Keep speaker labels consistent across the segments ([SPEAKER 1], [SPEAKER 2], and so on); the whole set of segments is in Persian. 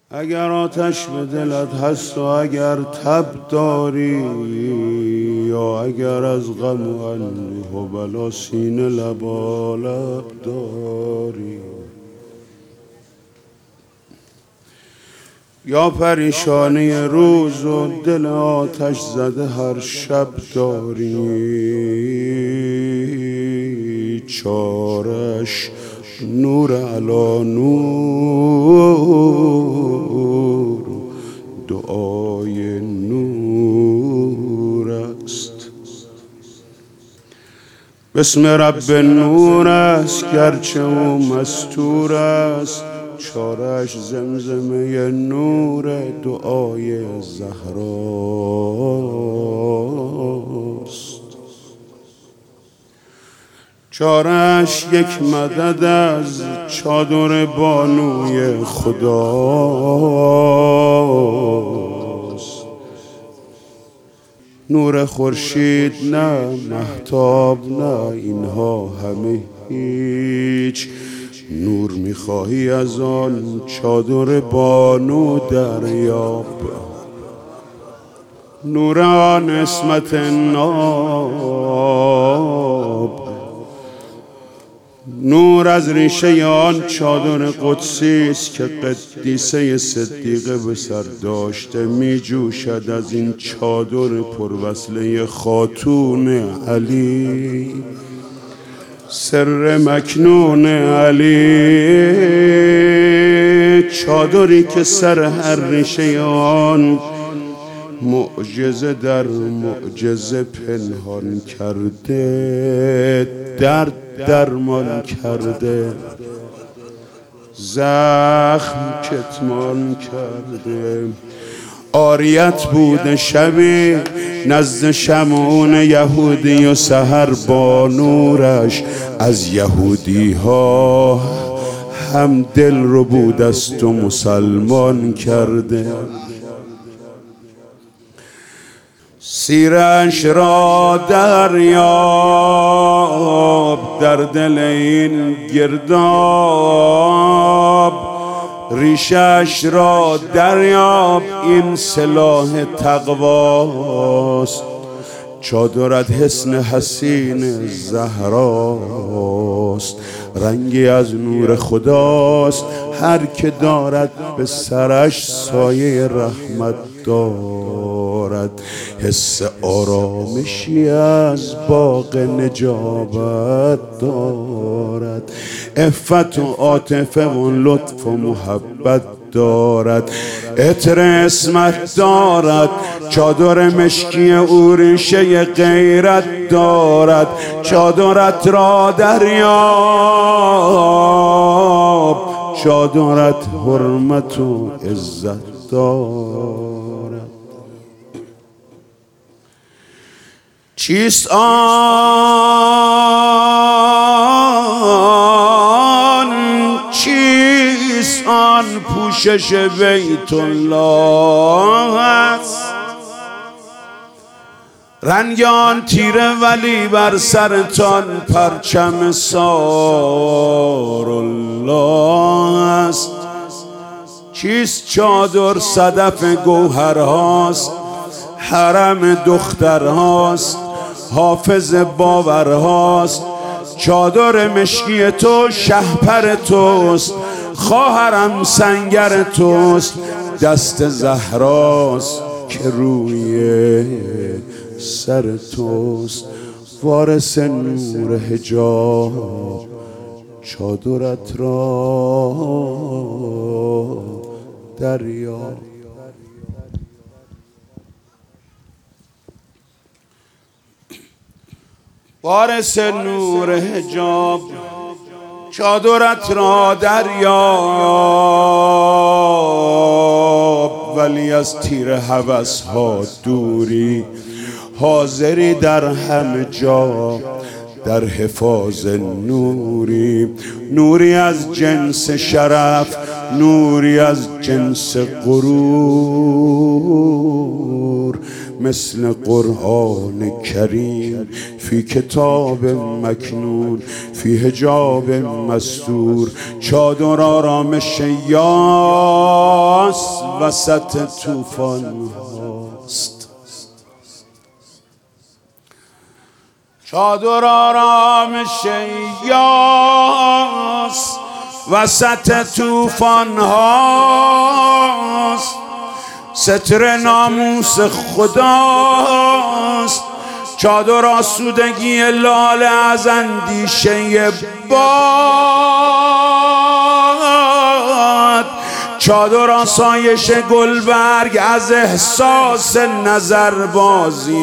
[SPEAKER 1] اگر آتش به دلت هست و اگر تب داری، یا اگر از غم و اندوه و بلا سینه لبالب داری، یا پریشانی روز و دل آتش زده هر شب داری، چارش نور علی نور، دعای نور است. بسم رب نور است گرچه او مستور است، چارش زمزمه نور دعای زهراست. چارش یک مدد از چادر بانوی خداست. نور خورشید نه، مهتاب نه، اینها همه هیچ. نور میخواهی از آن چادر بانو دریاب، نور آن عصمت ناب. نور از ریشه آن چادر قدسی است که قدیسه صدیقه به سر داشته، می جوشد از این چادر پروصله خاتون علی، سر مکنون علی. چادری که سر هر ریشه آن معجزه در معجزه پنهان کرده، درد درمان کرده، زخم کتمان کرده. عاریت بوده شبی نزد شمعون یهودی و سحر با نورش از یهودی ها هم دل رو بودست و مسلمان کرده. سیرش را دریاب در دل این گرداب، ریشش را دریاب این سلاح تقواست. چادرت حسن حسین زهراست، رنگی از نور خداست. هر که دارد به سرش سایه رحمت دارد، حس آرامشی از باغ نجابت دارد. عفت و عاطفه و لطف و محبت دارد، عطر اسمت دارد. چادر مشکی او ریشه غیرت دارد. چادرت را دریاب، چادرت حرمت و عزت دارد. چیست آن، چیست آن پوشش بیت الله است؟ رنگ آن تیره ولی بر سرتان پرچم سار الله است. چیست چادر صدف گوهرهاست، حرم دخترهاست، حافظ باورهاست. چادر مشکی تو شهپر توست، خواهرم سنگر توست. دست زهراست که روی سر توست، وارث نور حجاب. چادرت را دریاب. وارث نور حجاب، چادرت را دریاب. ولی از تیر هوس ها دوری، حاضری در همه جا در حفاظ نوری. نوری از جنس شرف، نوری از جنس غرور. مثل قرآن کریم فی کتاب مکنون، فی حجاب مستور. چادر آرامش یاس وسط طوفان هاست. چادر آرامش یاس وسط طوفان هاست. ستر ناموس خداست. چادر آسودگی لاله از اندیشه باد. چادر آسایش گلبرگ از احساس نظربازی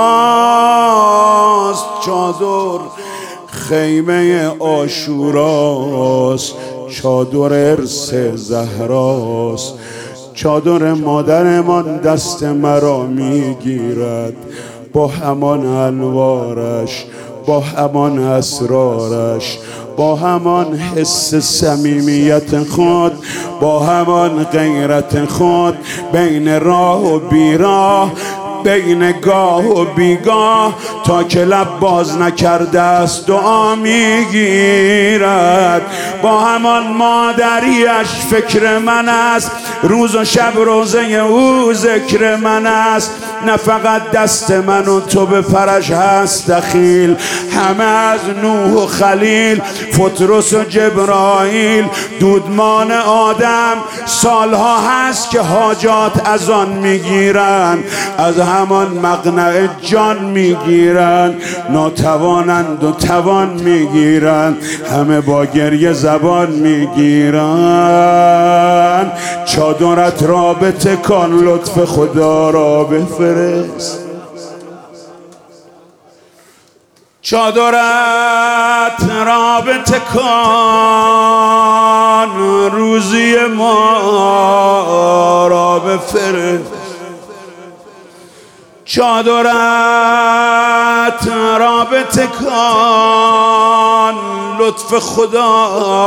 [SPEAKER 1] هاست. چادر خیمه عاشوراست. چادر ارث زهراست. چادر مادرمان دست مرا میگیرد با همان انوارش، با همان اسرارش، با همان حس صمیمیت خود، با همان غیرت خود، بین راه و بیراه، بین گاه و بیگاه، تا که لب باز نکرده است دعا میگیرد. با همان مادریش فکر من است، روز و شب روزه او ذکر من است. نه فقط دست من و تو به پرش هست دخیل، همه از نوح و خلیل، پطرس و جبرائیل، دودمان آدم، سالها هست که حاجات از آن میگیرن، از همان مقنع جان میگیرن. ناتوانند و توان میگیرن، همه با گریه زبان میگیرن. چادرت را بتکان، لطف خدا را بفرست. چادرت را بتکان، روزی ما را بفرست. چادرت را بتکان، لطف خدا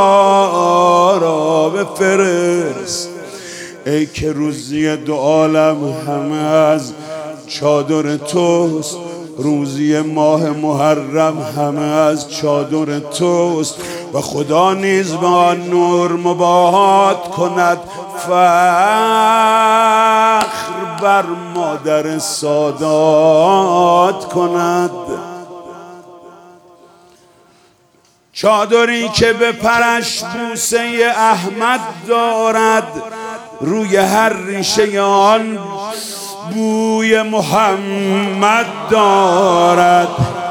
[SPEAKER 1] را بفرست. ای که روزی دو عالم همه از چادر توست. روزی ماه محرم همه از چادر توست. و خدا نیز با آن نور مباهات کند، فخر بر مادر سادات کند. چادری که به پرش بوسه احمد دارد، روی هر ریشه آن بوی محمد دارد.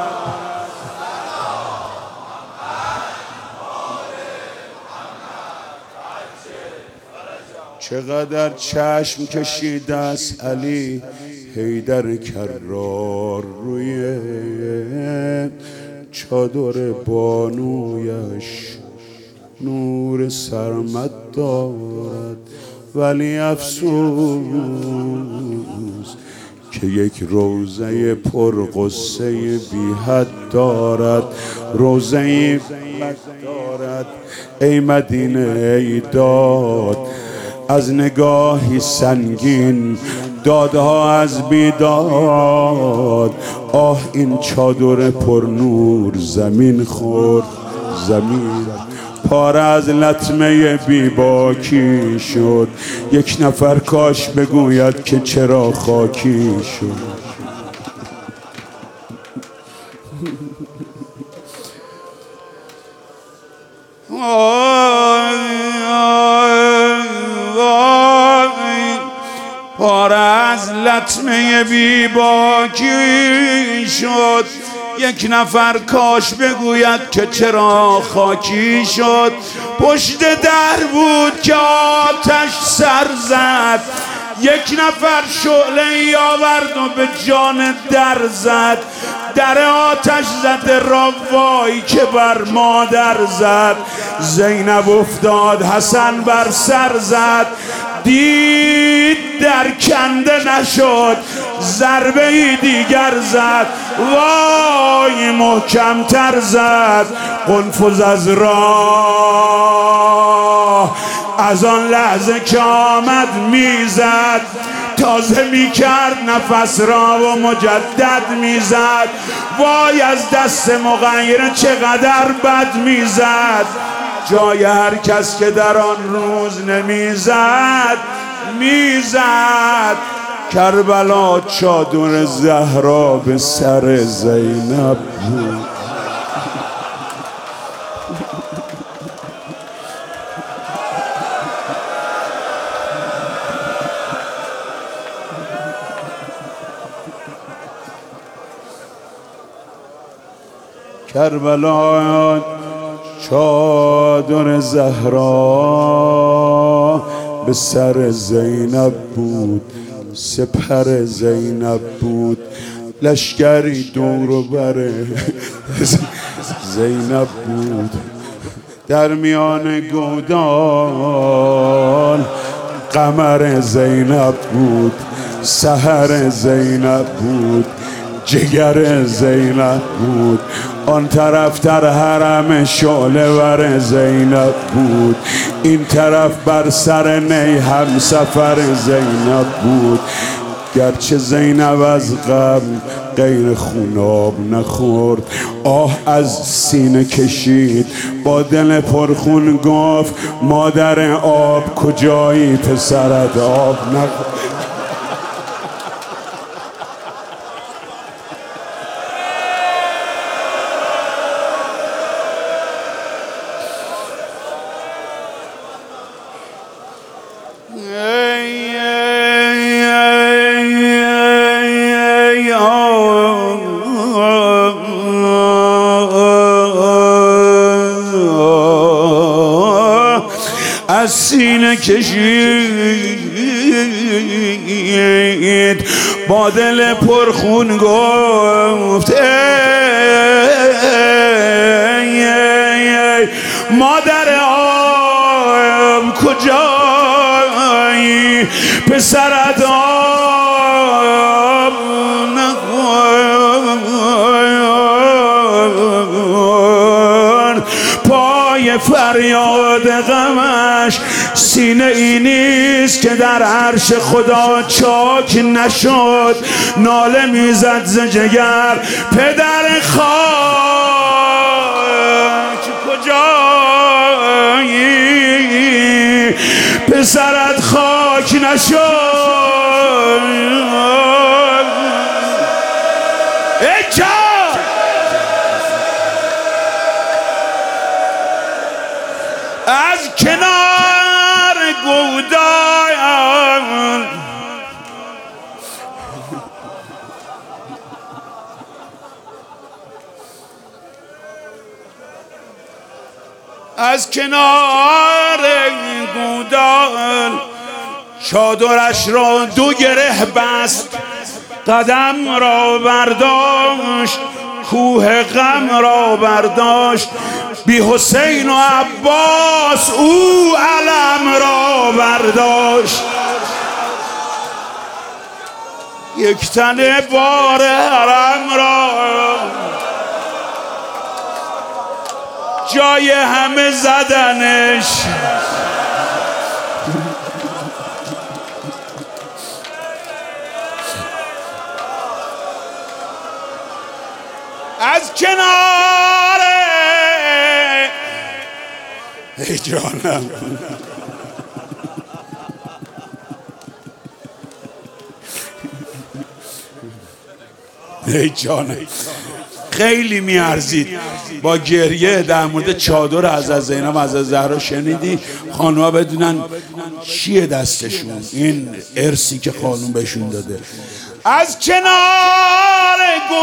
[SPEAKER 1] چقدر چشم کشیده است علی حیدر کرار روی چادر بانویش نور سرمد دارد. ولی افسوس که یک روضه پرغصه بی حد دارد. روضه ای دارد ای مدینه ای داد، از نگاهی سنگین دادها از بیداد. آه این چادر پر نور زمین خورد، زمین پاره از لطمه بیباکی شد. یک نفر کاش بگوید که چرا خاکی شد. پاره از لطمه بیباکی شد. یک نفر کاش بگوید که چرا خاکی شد. پشت در بود که آتش سر زد، یک نفر شعله آورد و به جان در زد. در آتش زده را وای که بر مادر زد. زینب افتاد حسن بر سر زد، دید در کنده نشد، ضربه ای دیگر زد. وای محکم تر زد. قنفذ از راه از آن لحظه که آمد میزد، تازه میکرد نفس را و مجدد میزد. وای از دست مغیره چقدر بد میزد. جای هر کس که در آن روز نمیزد میزد. کربلا چادر زهرا به سر زینب بود. کربلا چادر زهرا به سر زینب بود، سپر زینب بود، لشکری دور و بر زینب بود. در میان گودال قمر زینب بود، سحر زینب بود، جگر زینب بود. آن طرف در حرم شعله ور زینب بود، این طرف بر سر نی همسفر زینب بود. گرچه زینب از غم غیر خوناب نخورد، آه از سینه کشید، با دل پرخون گفت مادر آب کجایی پسرت آب نخورد. از سینه کشید، با دل پرخون گفت مادر آب کجایی پسرت آب نخورد. پای فریاد غمش سینه ای نیست که در عرش خدا چاک نشد. ناله میزد ز جگر پدر خاک کجایی پسرت خاک نشد. ای جان از کنار گودال از کنار گودال چادرش را دو گره بست، قدم را برداشت، کوه غم را برداشت. بی حسین و عباس او علم را برداشت. یک تنه بار حرم را جای همه زدنش. از کنار ای جانم ای جانم خیلی میارزید. با گریه در مورد چادر حضرت زینب از زهرا شنیدی. خانوها بدونن چیه دستشون، این ارثی که خانوم بهشون داده. از کنار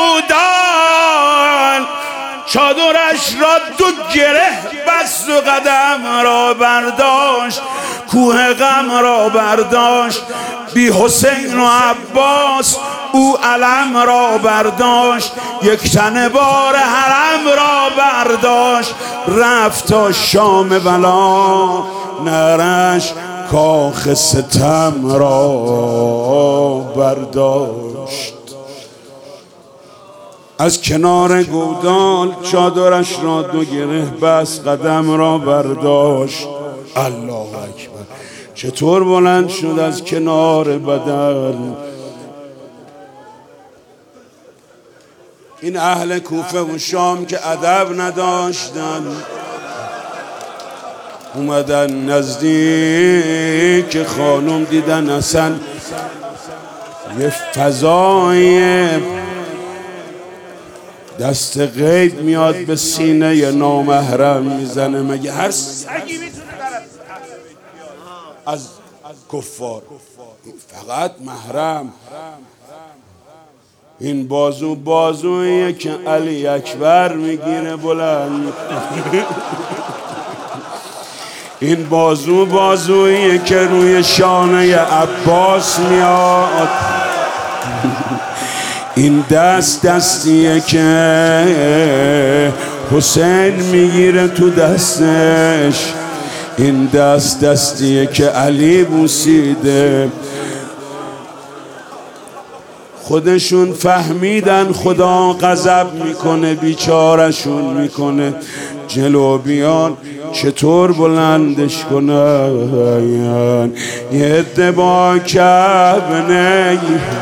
[SPEAKER 1] گودال چادرش را دو گره بست و قدم را برداشت، کوه غم را برداشت. بی حسین و عباس او علم را برداشت. یک تنه بار حرم را برداشت. رفت تا شام بلا، نرش کاخ ستم را برداشت. از کنار گودال چادرش را دو گره بست، قدم را برداشت. الله اکبر. چطور بلند شد از کنار بدن. این اهل کوفه و شام که ادب نداشتن، اومدن نزدیک خانم، دیدن اصلا یه فضای دست غیب میاد به سینه ی نامحرم میزنه. مگه هر سگی میتونه از کفار؟ فقط محرم. این بازو بازویه که علی اکبر میگیره بلند این بازو بازویه که روی شانه عباس میاد. این دست دستیه که حسین میگیره تو دستش. این دست دستیه که علی بوسیده. خودشون فهمیدن خدا غضب میکنه، بیچارشون میکنه. جلو بیان چطور بلندش کنن؟ یه عده با کبنه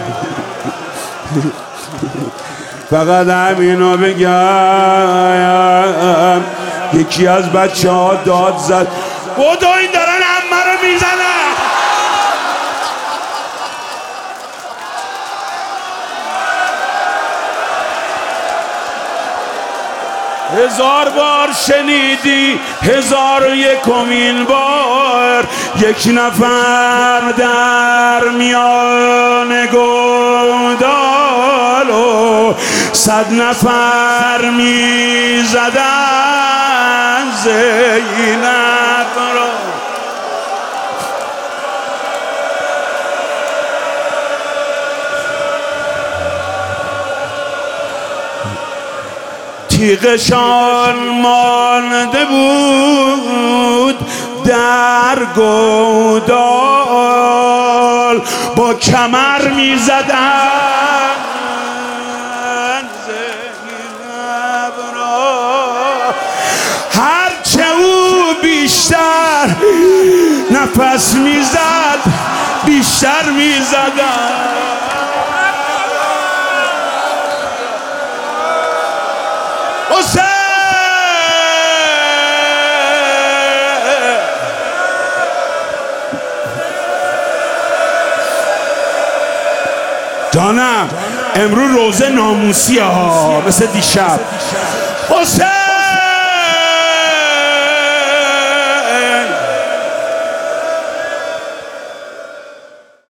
[SPEAKER 1] فقط همینو بگم. یکی از بچه ها داد زد بودو این دارن عمه رو میزنن. هزار بار شنیدی، 1001مین بار یک نفر در میان گودال و 100 نفر میزدن زینب را. تیغشان مانده بود در گودال، با کمر میزدن زینب را. هرچه او بیشتر نفس میزد بیشتر میزدن. جانم امرو روزه ناموسی ها مثل دیشب. حسین